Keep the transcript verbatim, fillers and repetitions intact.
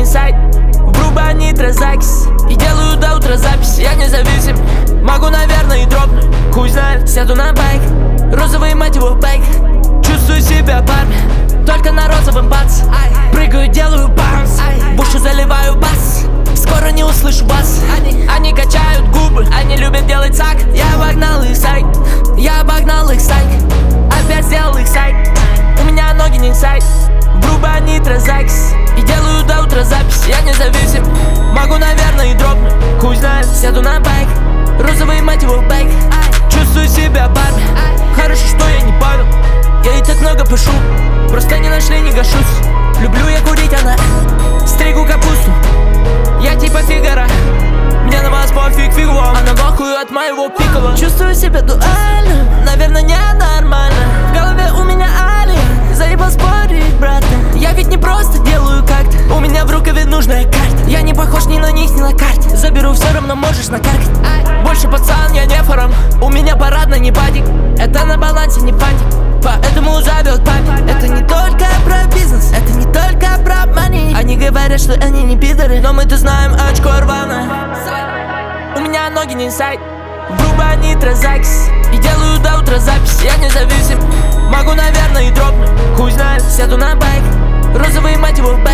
инсайд, врубай нитрозакис и делаю до утра запись. Я независим, могу, наверное, и дропнуть, хуй знает. Сяду на байк, розовый, мать его, байк. Чувствую себя парнем, только на розовом бац. Прыгаю, делаю баунс, в уши заливаю бас. Скоро не услышу вас. Они, они качают губы, они любят делать сак. Я обогнал их сайт, я обогнал их сайт. Опять сделал их сайт, у меня ноги не инсайд. Врубай нитрозакис и делаю до утра запись. Я независим, могу, наверное, и дропнуть, хуй знает. Сяду на байк, розовый, мать его, байк. Чувствую себя парнем, хорошо, что я не Павел. Я и так много пишу, просто не нашли, не гашусь. Люблю я курить, она стригу капусту. Я типа Фигара, мне на вас пофиг, фиг вам. Она вахует от моего пикала. Чувствую себя дуально, наверное, ненормально. В голове у меня али, заебал спорить, брат. Я ведь не просто делаю как-то, у меня в рукаве нужная карта. Я не похож ни на них, ни на карте. Заберу, все равно можешь накаркать. Больше пацан, я не форам, у меня парадно, не падик. Это на балансе, не пантик, поэтому зовет папе. Это не только про бизнес, это не только про money. Они говорят, что они не пидоры, но мы-то знаем, очко рваное. У меня ноги не инсайд, врубай нитрозакис и делаю до утра запись. Я независим, могу, наверное, и дропнуть, хуй знает. Сяду на байк, розовый, мать его, байк.